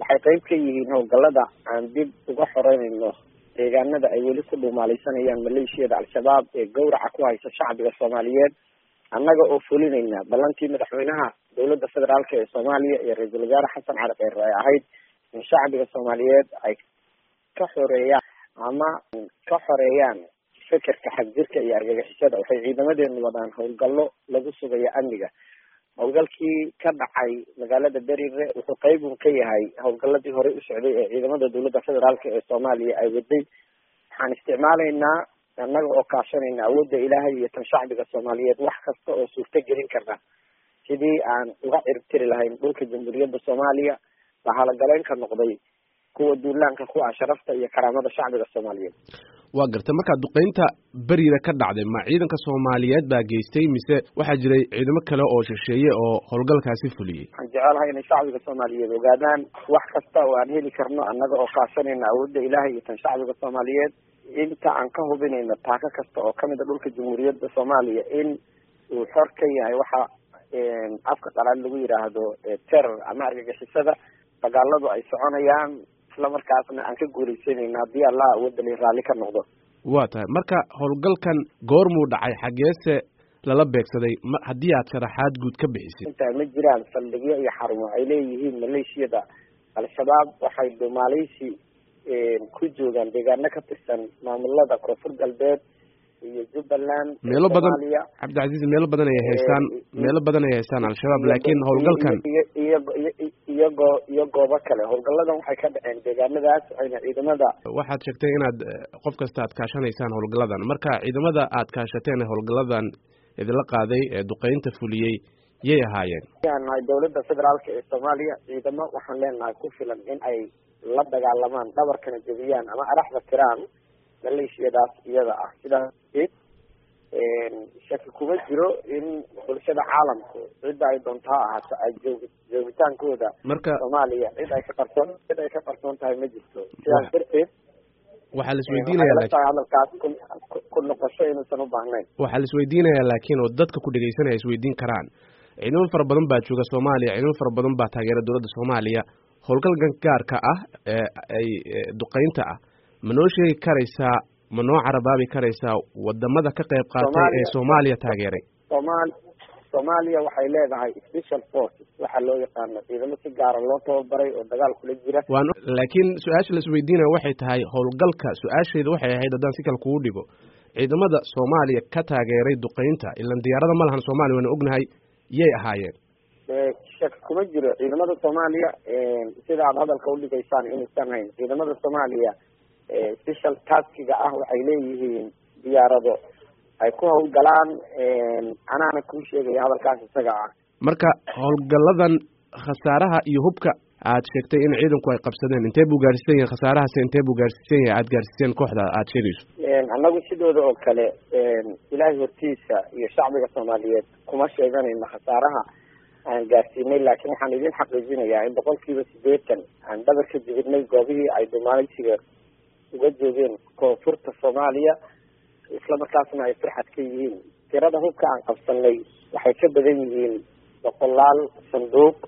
waxay qayb ka yihiin howlgallada aan dib uga xoreynayno deegaanada ay weli ku dhumaalaysanayaan maleeshiyada al-shabaab ee gawraca ku haysa shacbiga soomaaliyeed annaga oo fulinayna ballantii madaxweynaha dowladda federaalk ee soomaaliya iyo ra-iisul wasaare xasan cali kheyre ay ahayd in shacbiga soomaaliyeed ay ka xoreeyaan ama ka xoreeyaan fikirka xagjirka iyo argagixisada. waxay ciidamadeenu wadaan howlgallo lagu sugayo amniga. howlgalkii ka dhacay magaalada Bariire wuxuu qayb ka yahay howlgalladii hore u socday ee ciidamada dowladda federaalk ee soomaaliya ay waday. waxaan isticmaalaynaa annaga oo kaashanayna awoodda ilaahay iyo tan shacbiga soomaaliyeed wax kasta oo suurto gelin karna sidii aan uga ciribtiri lahayn dhulka jamhuuriyadda soomaaliya bahalagaleyn ka noqday kuwa duulaanka ku ah sharafta iyo karaamada shacbiga soomaaliyeed. waa gartay markaa duqeynta Bariire ka dhacday ma ciidanka Soomaaliyeed baa geystay mise waxaa jiray ciidamo kale oo shisheeye oo howlgalkaasi fuliyay? waxaan jecelahay inay shacbiga Soomaaliyeed ogaadaan wax kasta oo aan heli karno annaga oo kaashanayna awoodda ilaahay iyo tan shacbiga Soomaaliyeed inta aan ka hubinayno taaka kasta oo kamid ah dhulka jamhuuriyadda Soomaaliya in uu xor ka yahay waxa afka qalaad lagu yiraahdo terror ama argagixisada. dagaaladu ay soconayaan isla markaasna aan ka guuleysanayna haddii Allah awoodda leh raalli ka noqdo. waa tahay marka howlgalkan goormuu dhacay xageese lala beegsaday haddii aad sharaxaad guud ka bixisid? inta ma jiraan saldhigyo iyo xarumo ay leeyihiin maleeshiyada al-shabaab waxay dhumaalaysi ku joogaan deegaano ka tirsan maamulada koonfur galbeed iyo Jubbaland meelo badan Cabdicasiis meelo badan ay haystaan al-shabaab laakiin howlgalkan iyo goobo kale howlgalladan waxay ka dhaceen deegaanadaas waxayna ciidamada waxaad sheegtay inaad qof kasta aad kaashanaysaan howlgalladan marka ciidamada aad kaashateen howlgalladan idinla qaaday ee duqeynta fuliyey yay ahaayeen? nahay dowladda federaalk ee Soomaaliya ciidamo waxaan leenahay ku filan in ay la dagaalamaan dhabarkana jebiyaan ama araxda tiraan maleeshiyadaas iyada ah. sidaas shaki kuma jiro in bulshada caalamku cidda ay doonto ha ahaato ay joogitaankooda marka Soomaaliya cid ay ka qarsoon tahay ma jirto. sidaas darteed waxaa la isweydiinayaa hadalkaas ku noqosho inuusan u baahnayn. waxaa la isweydiinayaa laakiin oo dadka ku dhegeysanaya isweydiin karaan ciidamo fara badan baa jooga Soomaaliya ciidamo fara badan baa taageera dowladda Soomaaliya howlgalkan gaarka ah ay duqeynta ah ma noo sheegi karaysaa ma noo carabaabi karaysaa wadamada ka qayb qaatay ee Soomaaliya taageeray? Soomaaliya waxay leedahay special forces waxa loo yaqaano ciidamo si gaar ah loo tababaray oo dagaal kula jira. laakiin su-aasha la isweydiinaya waxay tahay howlgalka su-aasheeda waxay ahayd haddaan si kale kugu dhigo ciidamada Soomaaliya ka taageeray duqeynta ilan diyaarada ma lahan Soomaaliya waana ognahay yay ahaayeen? shak kuma jiro ciidamada Soomaaliya sida aad hadalka u dhigaysaan inaysan hayn ciidamada Soomaaliya special taskiga ah waxay leeyihiin diyaarado ay ku howlgalaan anaana kuu sheegaya hadalkaas isaga ah. marka howlgalladan khasaaraha iyo hubka aad sheegtay in ciidanku ay qabsadeen intee buu gaarsiisan yahay khasaarahaas intee buu gaarsiisan yahay aad gaarsiiseen kooxda aad sheegayso? annagu sidooda oo kale ilaahay hortiisa iyo shacbiga Soomaaliyeed kuma sheeganayno khasaaraha aan gaarsiinay laakiin waxaan idin xaqiijinayaa in 80% aan dhabar ka jibinay goobihii ay dhumaalaysiga uga joogeen koonfurta Soomaaliya isla markaasna ay farxad ka yihiin. tirada hubka aan qabsanay waxay ka badan yihiin 100 sanduuq